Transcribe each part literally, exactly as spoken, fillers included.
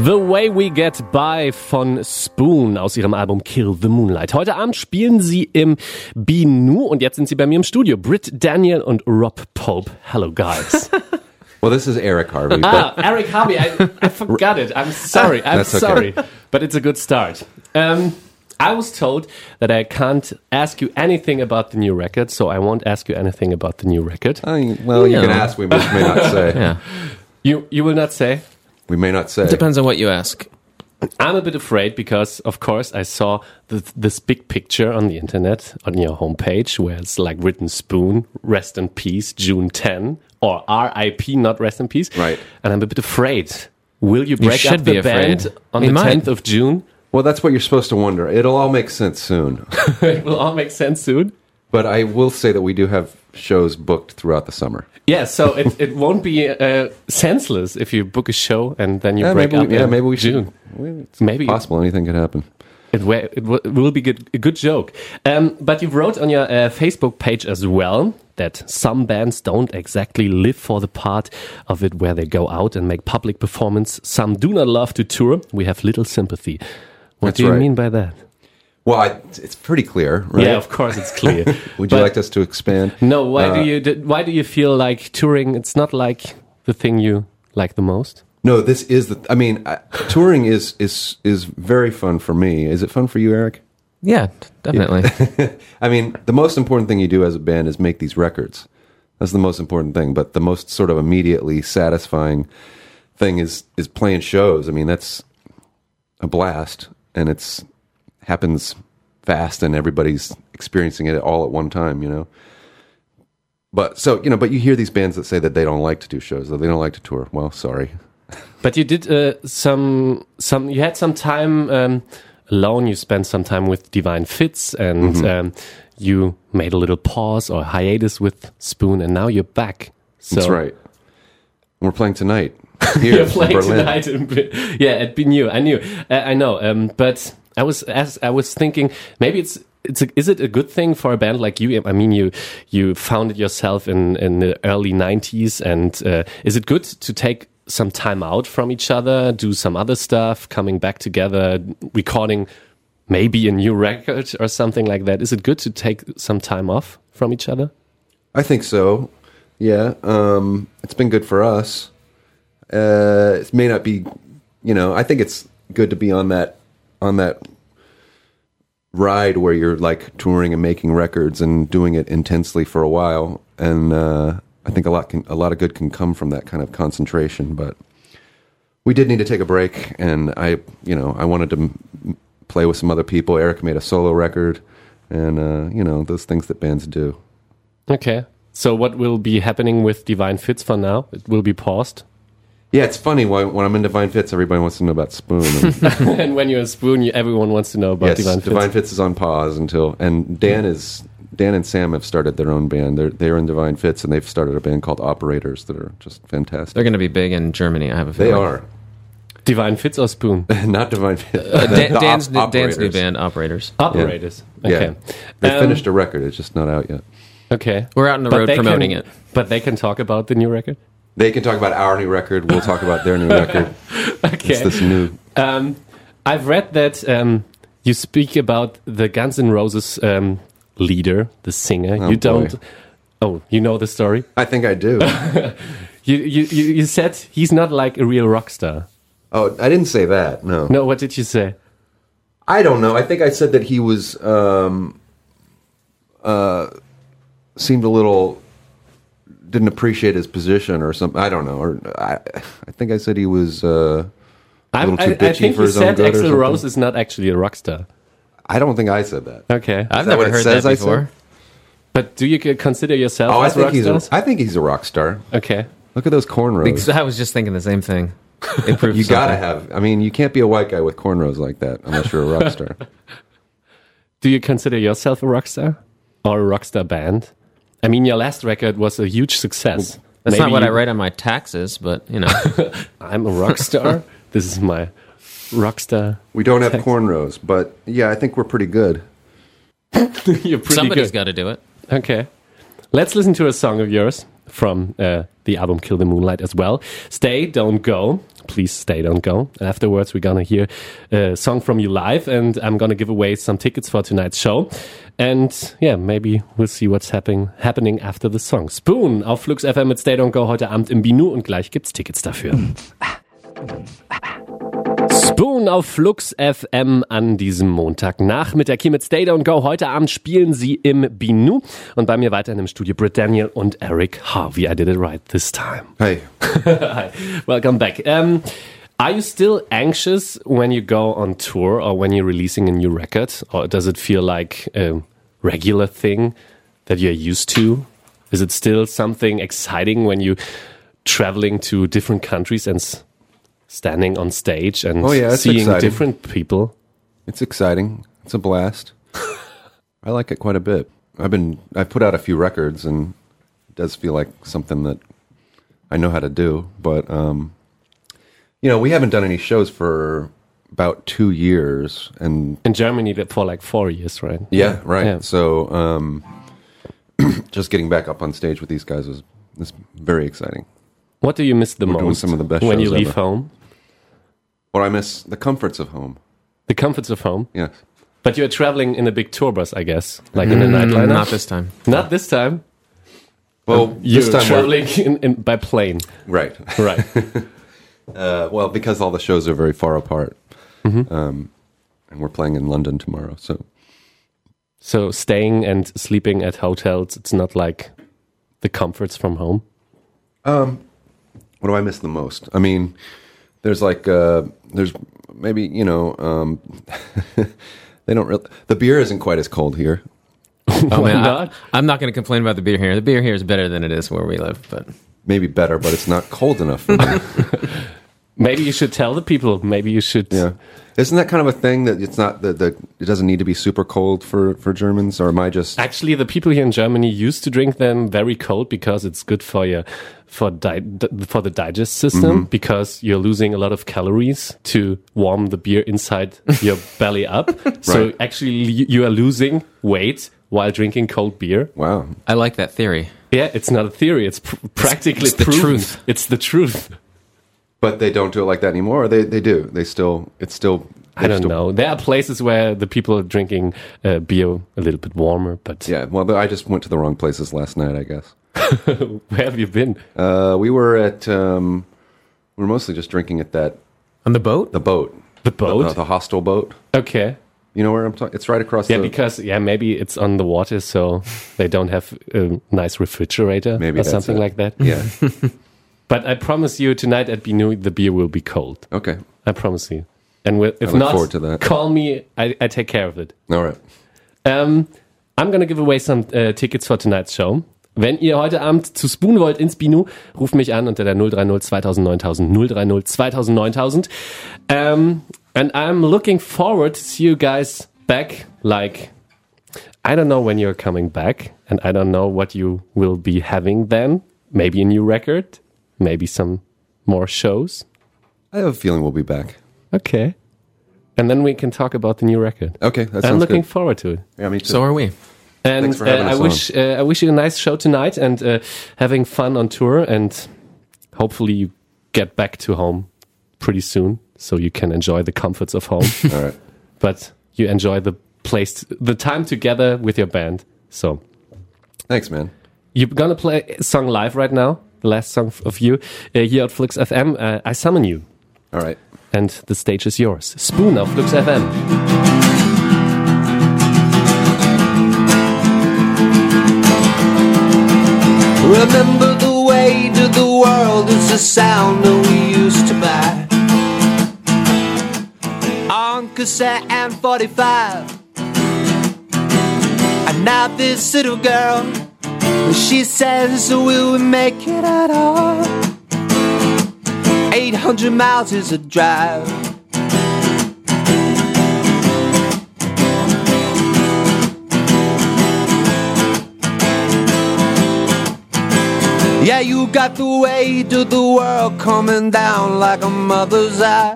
The Way We Get By von Spoon aus ihrem Album Kill the Moonlight. Heute Abend spielen sie im Binu und jetzt sind sie bei mir im Studio. Britt Daniel und Rob Pope. Hello, guys. Well, this is Eric Harvey. Ah, Eric Harvey. I, I forgot it. I'm sorry. I'm That's okay. sorry. But it's a good start. Um, I was told that I can't ask you anything about the new record, so I won't ask you anything about the new record. I, well, you Yeah. can ask. We may, may not say. Yeah. You you will not say? We may not say. Depends on what you ask. I'm a bit afraid because, of course, I saw the, this big picture on the internet, on your homepage, where it's like written Spoon, rest in peace, June tenth, or R I P, not rest in peace. Right. And I'm a bit afraid. Will you break should up the be afraid. band on We the might. tenth of June? Well, that's what you're supposed to wonder. It'll all make sense soon. It will all make sense soon. But I will say that we do have shows booked throughout the summer. Yeah, so it, it won't be uh, senseless if you book a show and then you Yeah, break maybe up we, yeah, in maybe we June. should. we- It's Maybe. possible. Anything could happen. It, wa- it, w- it will be good, a good joke. Um, but you wrote on your uh, Facebook page as well that some bands don't exactly live for the part of it where they go out and make public performance. Some do not love to tour. We have little sympathy. What That's do you right. mean by that? Well, I, it's pretty clear, right? Yeah, of course it's clear. Would you But- like us to expand? No, why Uh, do you d- why do you feel like touring? It's not like the thing you like the most. No, this is the. I mean, I, touring is is is very fun for me. Is it fun for you, Eric? Yeah, definitely. I mean, the most important thing you do as a band is make these records. That's the most important thing. But the most sort of immediately satisfying thing is is playing shows. I mean, that's a blast, and it's happens fast, and everybody's experiencing it all at one time. You know. But so you know, but you hear these bands that say that they don't like to do shows, that they don't like to tour. Well, sorry. But you did uh, some some. You had some time um, alone. You spent some time with Divine Fits, and Mm-hmm. um, you made a little pause or hiatus with Spoon, and now you're back. So That's right. We're playing tonight. Here You're in playing Berlin. tonight, in, Be- yeah, at B N U. I knew, uh, I know. Um, but I was, as I was thinking, maybe it's, it's, a, is it a good thing for a band like you? I mean, you, you founded yourself in in the early nineties, and uh, is it good to take some time out from each other, do some other stuff, coming back together, recording maybe a new record or something like that? Is it good to take some time off from each other? I think so. Yeah, um, it's been good for us. Uh, it may not be, you know. I think it's good to be on that on that ride where you're like touring and making records and doing it intensely for a while. And uh, I think a lot can, a lot of good can come from that kind of concentration. But we did need to take a break, and I, you know, I wanted to m- play with some other people. Eric made a solo record, and uh, you know, those things that bands do. Okay. So what will be happening with Divine Fits for now? It will be paused. Yeah, it's funny when, when I'm in Divine Fits, everybody wants to know about Spoon. And And when you're a Spoon, you, everyone wants to know about yes, Divine Fits. Divine Fits is on pause until, and Dan is Dan and Sam have started their own band. They're they're in Divine Fits, and they've started a band called Operators that are just fantastic. They're going to be big in Germany, I have a They feeling. are Divine Fits or Spoon? not Divine Fits. Uh, the- Dan, the Dan's, op- Dan's new Operators. band, Operators. Operators. Yeah. Okay. They Um, finished a record. It's just not out yet. Okay. We're out on the But road they promoting can- it. But they can talk about the new record? They can talk about our new record. We'll talk about their new record. Okay. It's this new. Um, I've read that um, you speak about the Guns N' Roses um, leader, the singer. Oh, you boy. don't... Oh, you know the story? I think I do. You, you, you you said he's not like a real rock star. Oh, I didn't say that. No. No, what did you say? I don't know. I think I said that he was um, uh, seemed a little didn't appreciate his position or something. I don't know. Or I, I think I said he was uh, a I, little I, too I bitchy think for you his own said good or Axl something. Rose is not actually a rock star. I don't think I said that. Okay. I've that what never it heard says that I before. But do you c- consider yourself Oh, I as think rock he's. A, stars? I think he's a rock star. Okay. Look at those cornrows. Because I was just thinking the same thing. It proves You gotta something. have. I mean, you can't be a white guy with cornrows like that unless you're a rock star. Do you consider yourself a rock star or a rock star band? I mean, your last record was a huge success. That's Maybe not what you- I write on my taxes, but, you know. I'm a rock star. This is my rock star. We don't have cornrows, but yeah, I think we're pretty good. You're pretty Somebody's good. got to do it. Okay. Let's listen to a song of yours from uh, the album Kill the Moonlight as well. Stay, don't go. Please stay, don't go. Afterwards, we're gonna hear a song from you live, and I'm gonna give away some tickets for tonight's show. And yeah, maybe we'll see what's happening, happening after the song. Spoon auf Flux F M mit Stay, don't go heute Abend im Binu und gleich gibt's Tickets dafür. Spoon auf Flux F M an diesem Montagnachmittag hier mit Stay Don't Go. Heute Abend spielen sie im Binu und bei mir weiterhin im Studio Britt Daniel und Eric Harvey. I did it right this time. Hey. Hi, welcome back. Um, are you still anxious when you go on tour or when you're releasing a new record? Or does it feel like a regular thing that you're used to? Is it still something exciting when you're traveling to different countries and s- standing on stage and oh, yeah, seeing exciting. different people? It's exciting. It's a blast. I like it quite a bit. I've been I've put out a few records, and it does feel like something that I know how to do. But um, you know, we haven't done any shows for about two years, and In Germany for like four years, right? yeah, right. Yeah. So um, just getting back up on stage with these guys was was very exciting. What do you miss the We're doing most some of the best when you shows leave ever. home? Well, I miss the comforts of home. The comforts of home. Yes. But you're traveling in a big tour bus, I guess, like in a nightliner. Not this time. Not this time. Well, You're this time we're- traveling in, in, by plane, right. right? Uh, well, because all the shows are very far apart, Mm-hmm. um, and we're playing in London tomorrow. So So staying and sleeping at hotels, it's not like the comforts from home. what do I miss the most? I mean, there's like uh, there's maybe you know um, they don't really, the beer isn't quite as cold here. Oh, Why man, not? I, I'm not going to complain about the beer here. The beer here is better than it is where we live, but Maybe better, but it's not cold enough for me. Maybe you should tell the people. Maybe you should. Yeah, isn't that kind of a thing that it's not that the it doesn't need to be super cold for for Germans, or am I just Actually, the people here in Germany used to drink them very cold because it's good for your for di- di- for the digest system, because you're losing a lot of calories to warm the beer inside your belly up. So Right. actually, you you are losing weight while drinking cold beer. wow? I like that theory. Yeah, it's not a theory. It's pr- practically it's the proven. truth. It's the truth. But they don't do it like that anymore. Or they they do. They still. It's still. I don't still- know. There are places where the people are drinking uh, beer a little bit warmer, but Yeah. Well, I just went to the wrong places last night, I guess. where have you been? Uh, we were at. Um, we were mostly just drinking at that On the boat? the boat, The boat? the, the hostel boat. Okay. You know where I'm talking? It's right across. Yeah, the, because yeah, maybe it's on the water, so they don't have a nice refrigerator Maybe or that's something it. like that. Yeah. But I promise you, tonight at Binu, the beer will be cold. Okay. I promise you. And we'll, if look not, forward to that. call me. I, I take care of it. All right. Um, I'm gonna give away some uh, tickets for tonight's show. Wenn ihr heute Abend zu Spoon wollt ins Binu, ruft mich an unter der null drei null zweitausend neuntausend null drei null zweitausend neuntausend. Um, and I'm looking forward to see you guys back. Like, I don't know when you're coming back, and I don't know what you will be having then. Maybe a new record, maybe some more shows. I have a feeling we'll be back. Okay. And then we can talk about the new record. Okay, that I'm sounds looking good. forward to it. Yeah, me too. So are we. And Thanks for uh, having I us wish uh, I wish you a nice show tonight and uh, having fun on tour, and hopefully you get back to home pretty soon so you can enjoy the comforts of home. All right. But you enjoy the place, the time together with your band. So Thanks, man. you're gonna play a song live right now, the last song of you uh, here at Flux F M. Uh, I Summon You, All right. and the stage is yours. Spoon auf Flux F M. Remember the way to the world is the sound that we used to buy on cassette and forty-five. And now this little girl, she says, will we make it at all? eight hundred miles is a drive. Yeah, you got the weight of the world coming down like a mother's eye.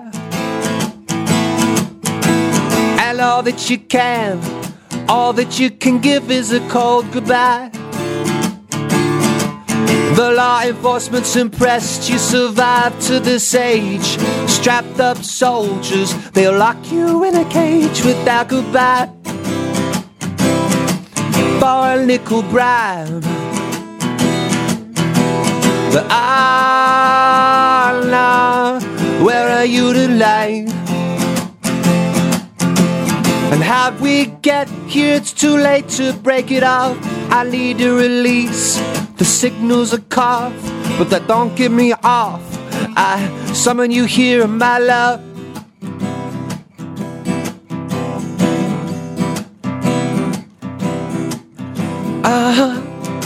And all that you can, all that you can give is a cold goodbye. The law enforcement's impressed you survived to this age. Strapped up soldiers, they'll lock you in a cage without goodbye for a nickel bribe. But ah, nah, where are you tonight? And how'd we get here? It's too late to break it off. I need to release the signals of cough, but that don't get me off. I summon you here, my love. Uh-huh.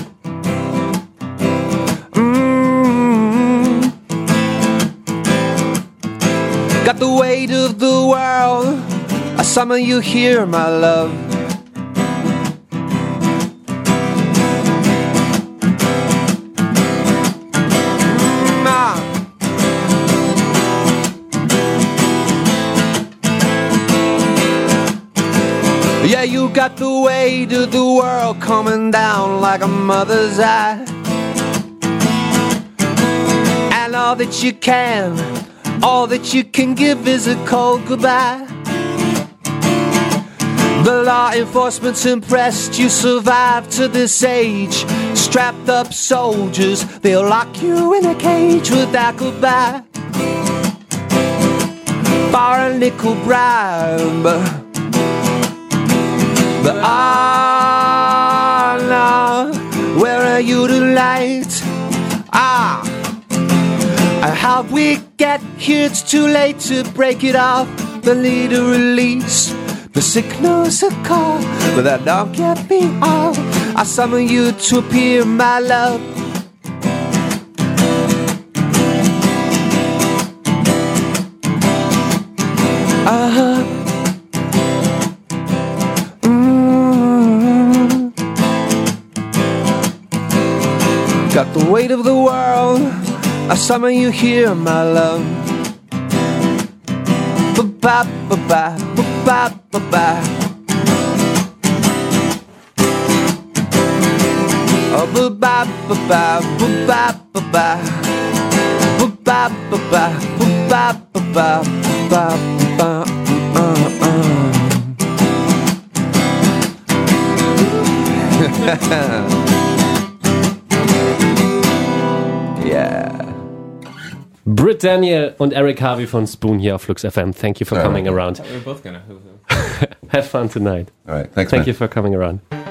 Mm-hmm. Got the weight of the world. I summon you here, my love. Yeah, you got the weight of the world coming down like a mother's eye. And all that you can, all that you can give is a cold goodbye. The law enforcement's impressed you survived to this age. Strapped up soldiers, they'll lock you in a cage without goodbye for a nickel bribe. But ah, no, where are you tonight? Ah, how we get here? It's too late to break it off. The leader release the signals are called, but that don't get me off. I summon you to appear, my love. Uh-huh. Mm-hmm. Got the weight of the world. I summon you here, my love. Ba ba ba ba ba ba. Oh ba ba ba ba ba ba ba ba ba ba ba ba ba ba. Yeah. Britt Daniel und Eric Harvey von Spoon here auf Flux F M. Thank you for All coming right. around. We're both gonna. Have fun tonight. All right. Thanks, Thank man. you for coming around.